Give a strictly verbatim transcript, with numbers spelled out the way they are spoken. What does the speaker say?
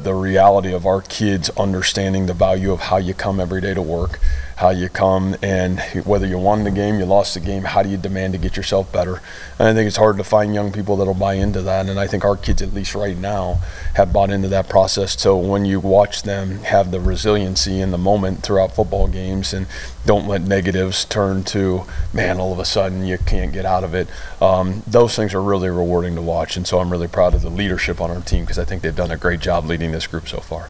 the reality of our kids understanding the value of how you come every day to work, how you come, and whether you won the game, you lost the game, how do you demand to get yourself better? And I think it's hard to find young people that'll buy into that, and I think our kids, at least right now, have bought into that process. So when you watch them have the resiliency in the moment throughout football games and don't let negatives turn to, man, all of a sudden you can't get out of it, um, those things are really rewarding to watch. And so I'm really proud of the leadership on our team because I think they've done a great job leading this group so far.